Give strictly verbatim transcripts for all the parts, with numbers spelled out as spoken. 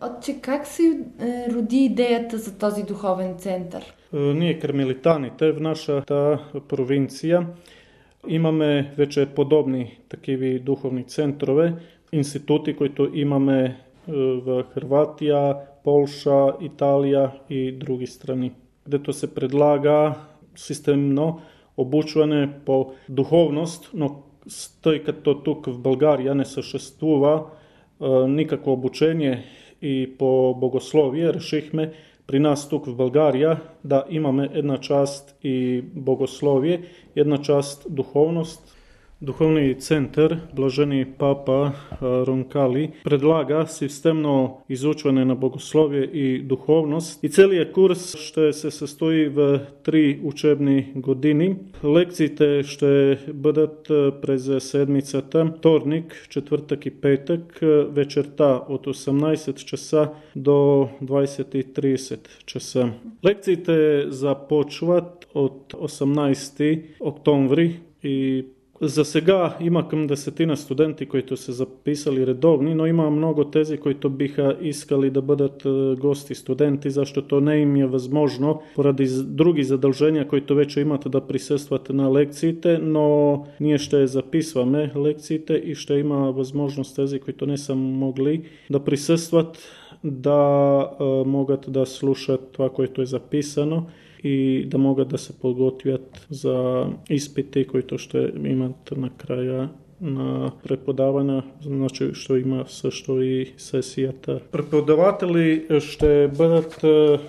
Отче, как се е, роди идеята за този духовен център? Ние, кармелитаните, в нашата провинция имаме вече подобни такиви духовни центрове, институти, които имаме в Хърватия, Полша, Италия и други страни, където се предлага системно обучване по духовност, но тъй като тук в България не съществува никакво обучение и по богословие, решихме при нас тук в България да имаме една част и богословие, една част духовност. Духовният център, блажени папа Ронкали, предлага системно изучване на богословие и духовност. И целият курс ще се състои в три учебни години. Лекциите ще бъдат през седмицата, вторник, четвъртък и петък, вечерта от осемнайсет часа до двайсет и трийсет часа. Лекциите започват от осемнайсети октомври и за сега има към десетина студенти, които са записали редовни, но има много тези, които биха искали да бъдат гости студенти, защото не им е възможно поради други задължения, които вече имат да присъстват на лекциите, но ние ще записваме лекциите и ще има възможност тези, които не са могли да присъстват, да могат да слушат това, което е записано и да могат да се подготвят за изпити, които ще имат накрая на преподаване, значи ще има също и сесията. Преподаватели ще бъдат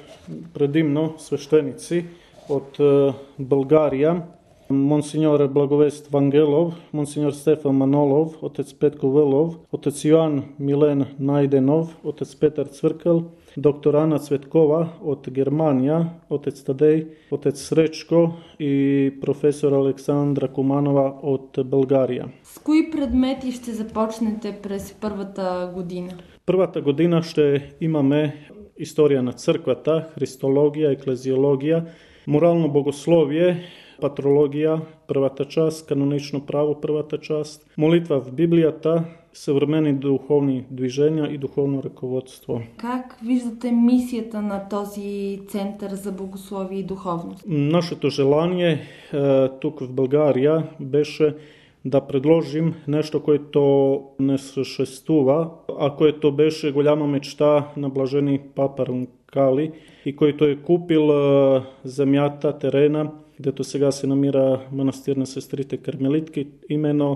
предимно свещеници от България. Монсеньор Благовест Вангелов, монсеньор Стефан Манолов, отец Петко Вълов, отец Йоан Милен Найденов, отец Петър Цвъркъл, доктор Ана Цветкова от Германия, отец Тадей, отец Сречко и професор Александра Куманова от България. С кои предмети ще започнете през първата година? Първата година ще имаме история на църквата, христология, еклезиология, морално богословие, патрология, първата част, канонично право, първата част, молитва в Библията, съвременни духовни движения и духовно ръководство. Как виждате мисията на този център за богословие и духовност? Нашето желание е, тук в България беше да предложим нещо, което не съществува, а което беше голяма мечта на блажени папа Ронкали и който е купил е, земята, терена, където сега се намира манастир на сестрите кармелитки, именно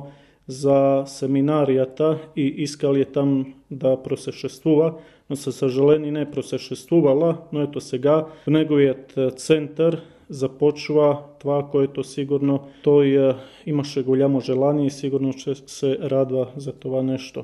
за семинарията и искали е там да просъществува, но със съжаление не е просъществувала, но ето сега в неговият център започва това, което сигурно той имаше голямо желание и сигурно ще се радва за това нещо.